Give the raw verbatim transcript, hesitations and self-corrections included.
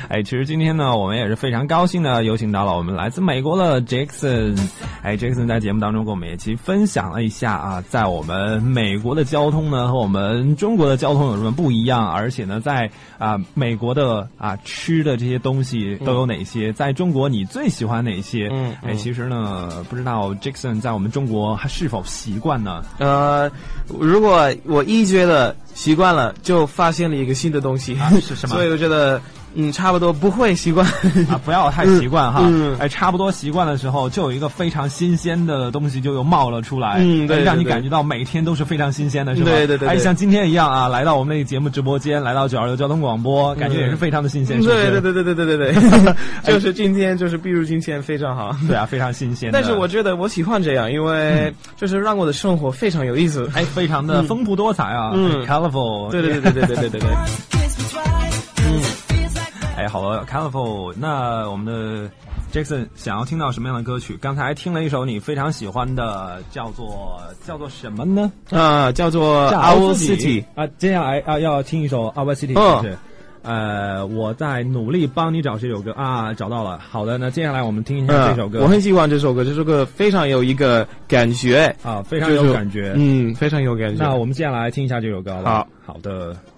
哎，其实今天呢，我们也是非常高兴的有请到了我们来自美国的 Jackson。哎 ，Jackson 在节目当中跟我们一起分享了一下啊，在我们美国的交通呢和我们中国的交通有什么不一样，而且呢，在啊美国的啊吃的这些东西都有哪些，嗯、在中国你最喜欢哪些？嗯，嗯哎，其实呢，不知道 Jackson 在我们中国还是否习惯呢？ 呃，如果我一觉得习惯了，就发现了一个新的东西， 啊、是什么？ 所以我觉得。嗯，差不多不会习惯啊，不要太习惯哈。 嗯， 哎，差不多习惯的时候，就有一个非常新鲜的东西就又冒了出来， 嗯，对，对对让你感觉到每天都是非常新鲜的，是吧？ 对对 对, 对。 哎，像今天一样啊，来到我们那个节目直播间，来到九二六交通广播，感觉也是非常的新鲜， 嗯、 是不是？ 对对对对对对对对，就是今天就是比如今天非常好， 对啊，非常新鲜。 但是我觉得我喜欢这样，因为就是让我的生活非常有意思， 哎，非常的丰富多彩啊， 嗯 ，colorful， 对对对对对对对对对， 嗯。哎，好了 ，Colorful， 那我们的 Jackson 想要听到什么样的歌曲？刚才听了一首你非常喜欢的，叫做叫做什么呢？ 啊，叫做 Owl City 啊。接下来啊要听一首 Owl City， 哦、 是不是？呃，我在努力帮你找这首歌啊，找到了。好的，那接下来我们听一下这首歌。 嗯、我很喜欢这首歌，这首歌非常有一个感觉啊，非常有感觉， 嗯，非常有感觉。 那我们接下来听一下这首歌好不好？ 好好的。